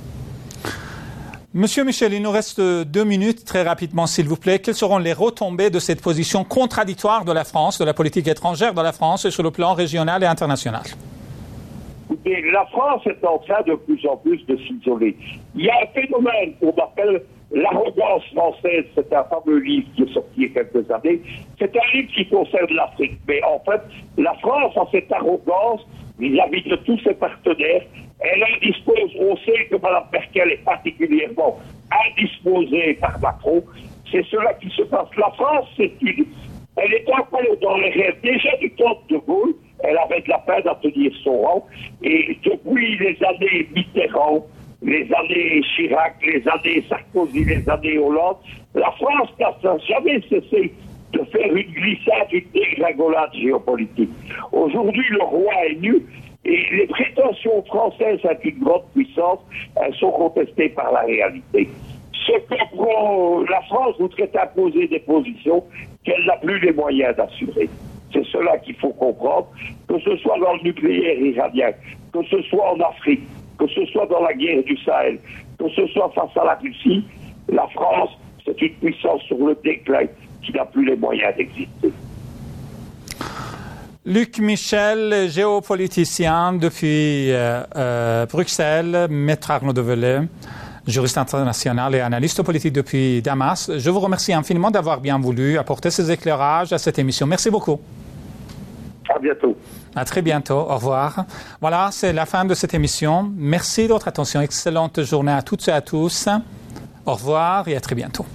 Monsieur Michel, il nous reste deux minutes, très rapidement, s'il vous plaît. Quelles seront les retombées de cette position contradictoire de la France, de la politique étrangère de la France sur le plan régional et international? Écoutez, la France est en train de plus en plus de s'isoler. Il y a un phénomène qu'on appelle l'arrogance française. C'est un fameux livre qui est sorti il y a quelques années. C'est un livre qui concerne l'Afrique. Mais en fait, la France a cette arrogance vis-à-vis de tous ses partenaires. Elle indispose, on sait que Mme Merkel est particulièrement indisposée par Macron. C'est cela qui se passe. La France, c'est une, elle est encore dans les rêves déjà du temps de Gaulle. Elle avait de la peine à tenir son rang. Et depuis les années Mitterrand, les années Chirac, les années Sarkozy, les années Hollande, la France n'a jamais cessé de faire une glissade, une dégringolade géopolitique. Aujourd'hui, le roi est nu. Et les prétentions françaises à une grande puissance, elles sont contestées par la réalité. Ce que la France voudrait imposer des positions qu'elle n'a plus les moyens d'assurer. C'est cela qu'il faut comprendre, que ce soit dans le nucléaire iranien, que ce soit en Afrique, que ce soit dans la guerre du Sahel, que ce soit face à la Russie, la France, c'est une puissance sur le déclin qui n'a plus les moyens d'exister. Luc Michel, géopoliticien depuis euh, euh, Bruxelles, Maître Arnaud de Velay, juriste international et analyste politique depuis Damas. Je vous remercie infiniment d'avoir bien voulu apporter ces éclairages à cette émission. Merci beaucoup. À bientôt. À très bientôt. Au revoir. Voilà, c'est la fin de cette émission. Merci de votre attention. Excellente journée à toutes et à tous. Au revoir et à très bientôt.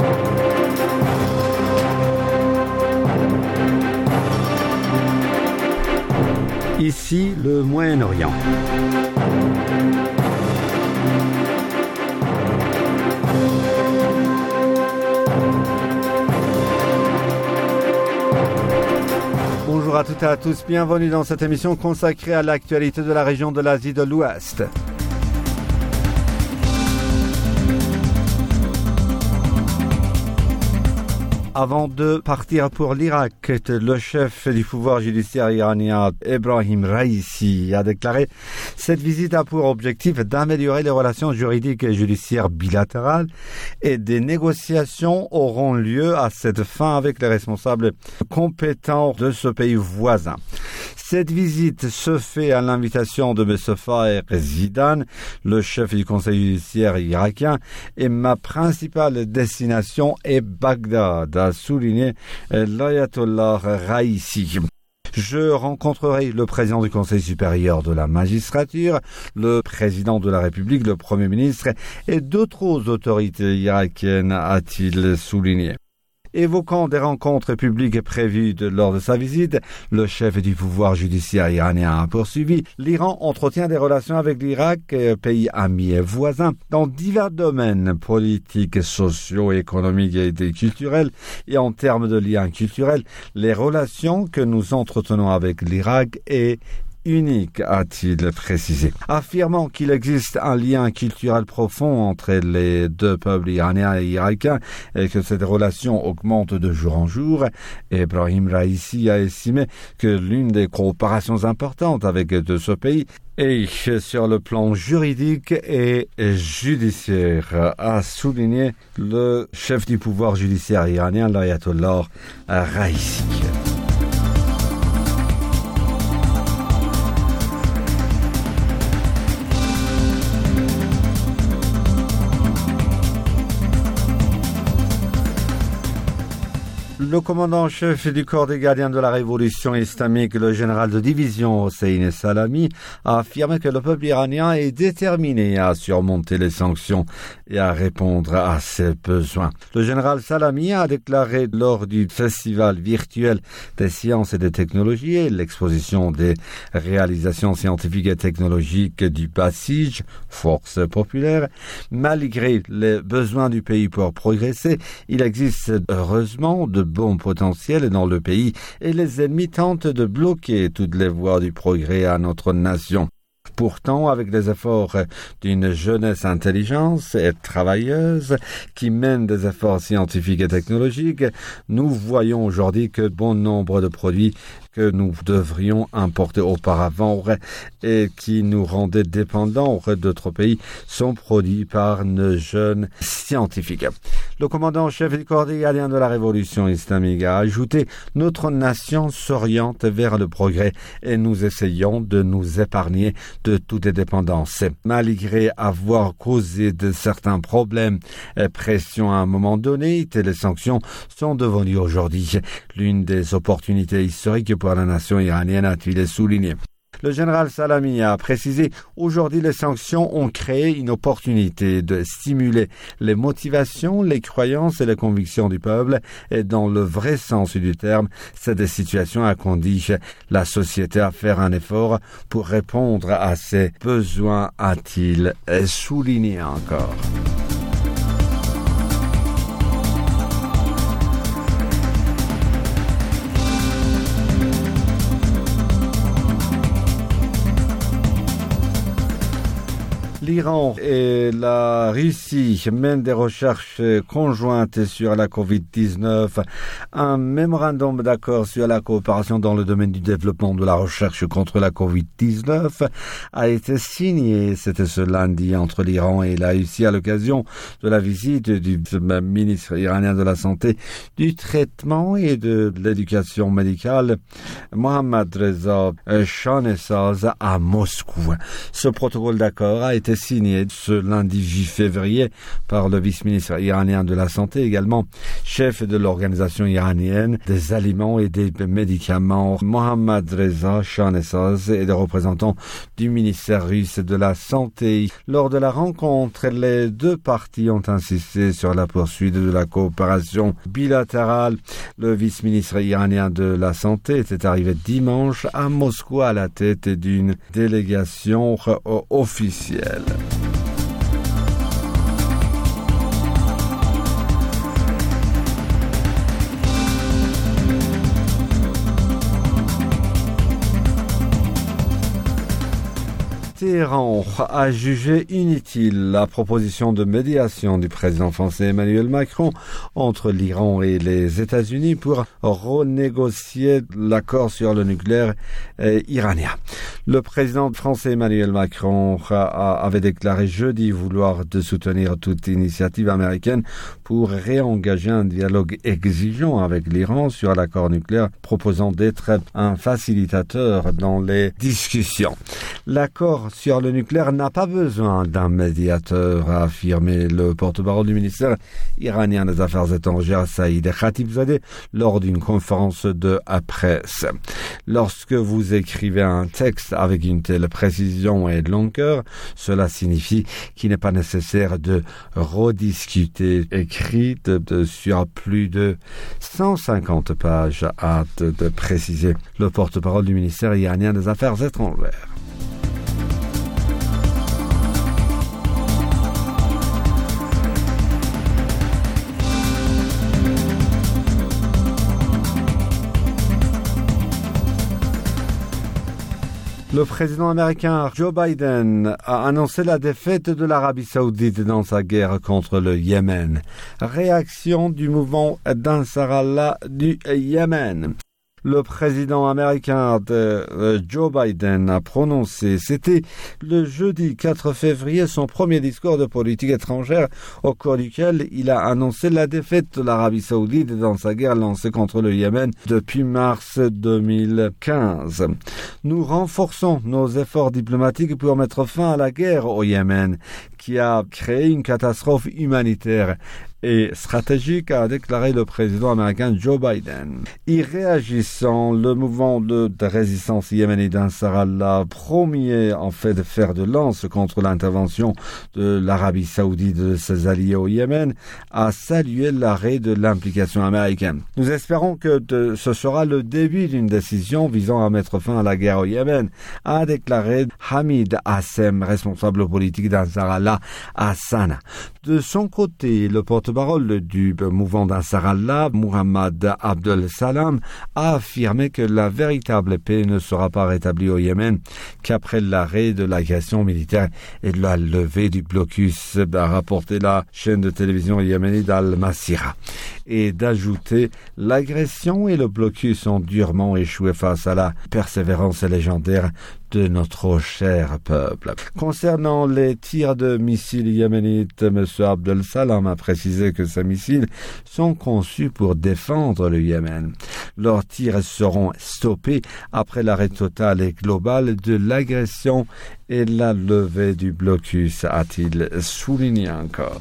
Ici, le Moyen-Orient. Bonjour à toutes et à tous, bienvenue dans cette émission consacrée à l'actualité de la région de l'Asie de l'Ouest. Avant de partir pour l'Irak, le chef du pouvoir judiciaire iranien, Ebrahim Raïssi, a déclaré « Cette visite a pour objectif d'améliorer les relations juridiques et judiciaires bilatérales et des négociations auront lieu à cette fin avec les responsables compétents de ce pays voisin. » Cette visite se fait à l'invitation de M. Faher Zidan, le chef du conseil judiciaire irakien, et ma principale destination est Bagdad, a souligné l'ayatollah Raïssi. Je rencontrerai le président du Conseil supérieur de la magistrature, le président de la République, le Premier ministre et d'autres autorités irakiennes, a-t-il souligné. Évoquant des rencontres publiques prévues de, lors de sa visite, le chef du pouvoir judiciaire iranien a poursuivi. L'Iran entretient des relations avec l'Irak, pays ami et voisin, dans divers domaines politiques, sociaux, économiques et culturels. Et en termes de liens culturels, les relations que nous entretenons avec l'Irak est unique, a-t-il précisé. Affirmant qu'il existe un lien culturel profond entre les deux peuples iraniens et irakiens et que cette relation augmente de jour en jour, Ebrahim Raïssi a estimé que l'une des coopérations importantes avec de ce pays est sur le plan juridique et judiciaire, a souligné le chef du pouvoir judiciaire iranien, l'ayatollah Raïssi. Le commandant-chef du corps des gardiens de la révolution islamique, le général de division Hossein Salami, a affirmé que le peuple iranien est déterminé à surmonter les sanctions et à répondre à ses besoins. Le général Salami a déclaré lors du festival virtuel des sciences et des technologies et l'exposition des réalisations scientifiques et technologiques du Basij, force populaire, malgré les besoins du pays pour progresser, il existe heureusement de bon potentiel dans le pays et les ennemis tentent de bloquer toutes les voies du progrès à notre nation. Pourtant, avec les efforts d'une jeunesse intelligente et travailleuse qui mène des efforts scientifiques et technologiques, nous voyons aujourd'hui que bon nombre de produits que nous devrions importer auparavant et qui nous rendaient dépendants d'autres pays sont produits par nos jeunes scientifiques. Le commandant-chef du corps des gardiens de la révolution islamique a ajouté « Notre nation s'oriente vers le progrès et nous essayons de nous épargner de toute dépendance. Malgré avoir causé de certains problèmes et pressions à un moment donné, les sanctions sont devenues aujourd'hui l'une des opportunités historiques pour la nation iranienne, a-t-il souligné. Le général Salami a précisé « Aujourd'hui, les sanctions ont créé une opportunité de stimuler les motivations, les croyances et les convictions du peuple et dans le vrai sens du terme, cette situation a conduit la société à faire un effort pour répondre à ses besoins », a-t-il souligné encore. L'Iran et la Russie mènent des recherches conjointes sur la covid dix-neuf. Un mémorandum d'accord sur la coopération dans le domaine du développement de la recherche contre la covid dix-neuf a été signé, c'était ce lundi, entre l'Iran et la Russie à l'occasion de la visite du ministre iranien de la Santé, du Traitement et de l'Éducation médicale, Mohammad Reza Shahnazad, à Moscou. Ce protocole d'accord a été signé signé ce lundi huit février par le vice-ministre iranien de la Santé, également chef de l'organisation iranienne des aliments et des médicaments, Mohammad Reza Shahnazad, et des représentants du ministère russe de la Santé. Lors de la rencontre, les deux parties ont insisté sur la poursuite de la coopération bilatérale. Le vice-ministre iranien de la Santé était arrivé dimanche à Moscou à la tête d'une délégation officielle. Téhéran a jugé inutile la proposition de médiation du président français Emmanuel Macron entre l'Iran et les États-Unis pour renégocier l'accord sur le nucléaire euh, iranien. Le président français Emmanuel Macron a, avait déclaré jeudi vouloir de soutenir toute initiative américaine pour réengager un dialogue exigeant avec l'Iran sur l'accord nucléaire, proposant d'être un facilitateur dans les discussions. L'accord sur le nucléaire n'a pas besoin d'un médiateur, a affirmé le porte-parole du ministère iranien des Affaires étrangères Saïd Khatibzadeh lors d'une conférence de presse. Lorsque vous écrivez un texte avec une telle précision et longueur, cela signifie qu'il n'est pas nécessaire de rediscuter écrit de, de, sur plus de cent cinquante pages, a de, de préciser le porte-parole du ministère iranien des Affaires étrangères. Le président américain Joe Biden a annoncé la défaite de l'Arabie Saoudite dans sa guerre contre le Yémen. Réaction du mouvement d'Ansarallah du Yémen. Le président américain de Joe Biden a prononcé, c'était le jeudi quatre février, son premier discours de politique étrangère au cours duquel il a annoncé la défaite de l'Arabie Saoudite dans sa guerre lancée contre le Yémen depuis mars deux mille quinze. Nous renforçons nos efforts diplomatiques pour mettre fin à la guerre au Yémen, qui a créé une catastrophe humanitaire et stratégique, a déclaré le président américain Joe Biden. Y réagissant, le mouvement de, de résistance yéménite d'Ansarallah, premier en fait de fer de lance contre l'intervention de l'Arabie Saoudite et de ses alliés au Yémen, a salué l'arrêt de l'implication américaine. Nous espérons que de, ce sera le début d'une décision visant à mettre fin à la guerre au Yémen, a déclaré Hamid Hassem, responsable politique d'Ansarallah à Sanaa. De son côté, le porte-parole du mouvement d'Ansarallah, Mohammad Abdel Salam, a affirmé que la véritable paix ne sera pas rétablie au Yémen qu'après l'arrêt de l'agression militaire et de la levée du blocus, a rapporté la chaîne de télévision yéménite Al-Masira, et d'ajouter l'agression et le blocus ont durement échoué face à la persévérance légendaire de notre cher peuple. Concernant les tirs de missiles yéménites, M. Abdel Salam a précisé que ces missiles sont conçus pour défendre le Yémen. Leurs tirs seront stoppés après l'arrêt total et global de l'agression et la levée du blocus, a-t-il souligné encore.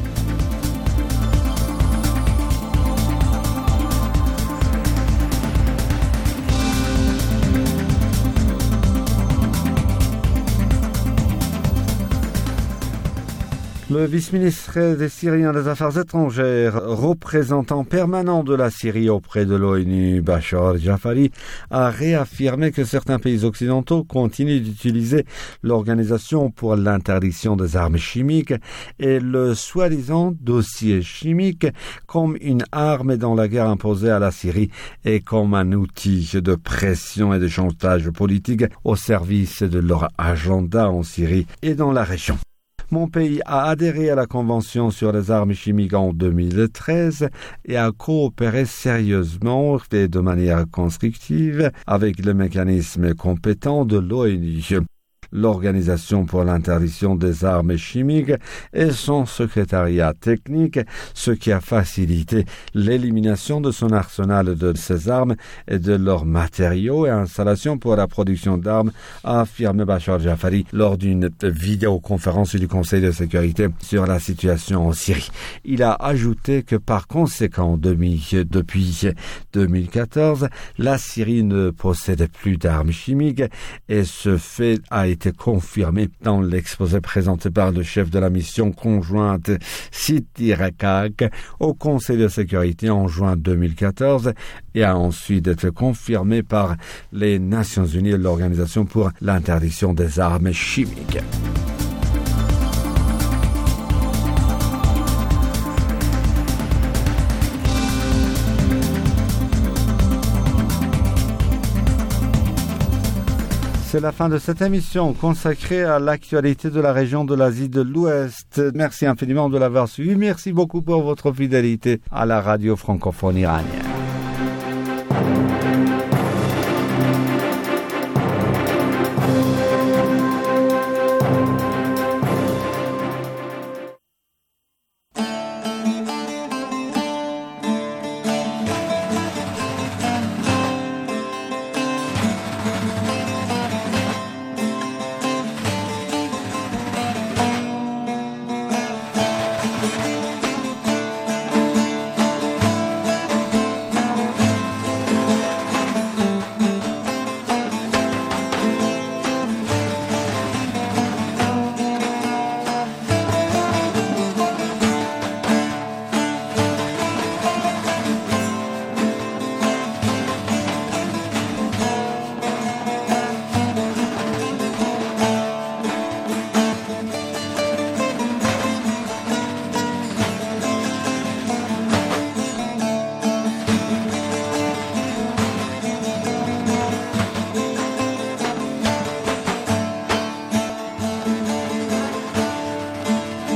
Le vice-ministre des Syriens des Affaires étrangères, représentant permanent de la Syrie auprès de l'ONU, Bachar Jafari, a réaffirmé que certains pays occidentaux continuent d'utiliser l'Organisation pour l'interdiction des armes chimiques et le soi-disant dossier chimique comme une arme dans la guerre imposée à la Syrie et comme un outil de pression et de chantage politique au service de leur agenda en Syrie et dans la région. Mon pays a adhéré à la Convention sur les armes chimiques en deux mille treize et a coopéré sérieusement et de manière constructive avec le mécanisme compétent de l'ONU. l'Organisation pour l'interdiction des armes chimiques et son secrétariat technique, ce qui a facilité l'élimination de son arsenal de ces armes et de leurs matériaux et installations pour la production d'armes, a affirmé Bachar Jafari lors d'une vidéoconférence du Conseil de sécurité sur la situation en Syrie. Il a ajouté que par conséquent, depuis deux mille quatorze, la Syrie ne possédait plus d'armes chimiques et ce fait a été confirmé dans l'exposé présenté par le chef de la mission conjointe Siti Rakak au Conseil de sécurité en juin deux mille quatorze et a ensuite été confirmé par les Nations Unies et l'Organisation pour l'interdiction des armes chimiques. C'est la fin de cette émission consacrée à l'actualité de la région de l'Asie de l'Ouest. Merci infiniment de l'avoir suivi. Merci beaucoup pour votre fidélité à la radio francophone iranienne.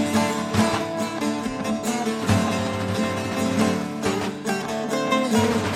Thank you.